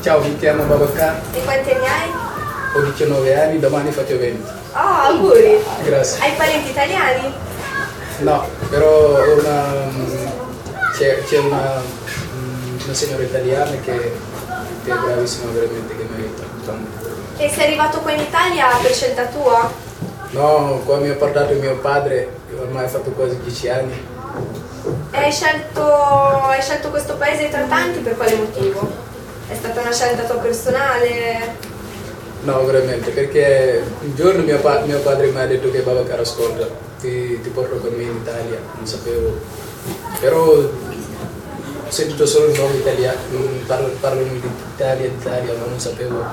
Ciao, mi chiamo Babacar, E quanti anni hai? ho 19 anni, domani faccio 20. Oh, auguri! Grazie. Hai parenti italiani? No, però ho c'è una signora italiana che è bravissima veramente, che mi aiuta tanto. E sei arrivato qua in Italia per scelta tua? No, qua mi ha portato mio padre, che ormai ha fatto quasi 10 anni. E hai scelto questo paese tra tanti per quale motivo? È stata una scelta tua personale? No, veramente, perché un giorno mio padre mi ha detto che Babacar, ascolta, ti porto con me in Italia, non sapevo. Però ho sentito solo il nome italiano, parlano di Italia, ma non sapevo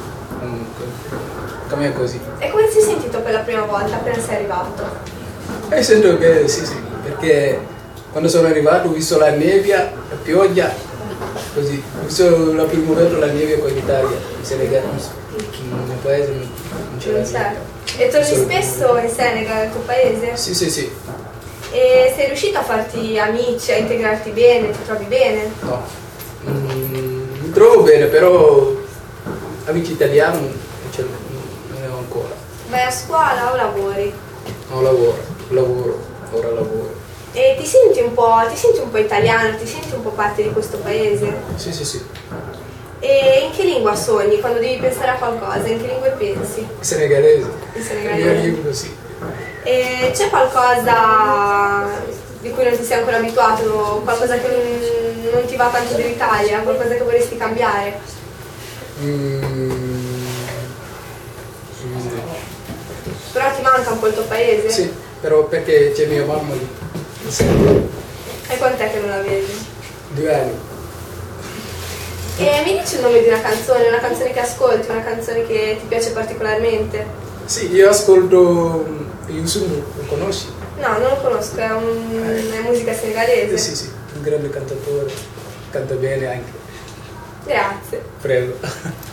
com'è così. E come ti sei sentito per la prima volta appena sei arrivato? E sento che sì, perché quando sono arrivato ho visto la nebbia, la pioggia, così, ho visto la prima volta la nebbia qua in Italia, in Senegal, nel mio paese non c'era Non c'è. nebbia. E torni Solo- spesso in Senegal, nel tuo paese? Sì. E sei riuscito a farti amici, a integrarti bene, ti trovi bene? No, mi trovo bene, però amici italiani non ne ho ancora. Vai a scuola o lavori? Non ora lavoro. E ti senti un po' italiano, ti senti un po' parte di questo paese? Sì. E in che lingua sogni? Quando devi pensare a qualcosa, in che lingue pensi? Il senegalese. Il Il senegalese. mio libro, sì. E c'è qualcosa di cui non ti sei ancora abituato, qualcosa che non ti va tanto dell'Italia, qualcosa che vorresti cambiare? Mm, Però ti manca un po' il tuo paese? sì, però perché c'è mia mamma lì. in Senegal. E quant'è che non la vedi? 2 anni. E mi dici il nome di una canzone che ascolti, una canzone che ti piace particolarmente? Sì, io ascolto Youssou, lo conosci? No, non lo conosco, è musica senegalese. Sì, un grande cantatore, canta bene anche. Grazie. Prego.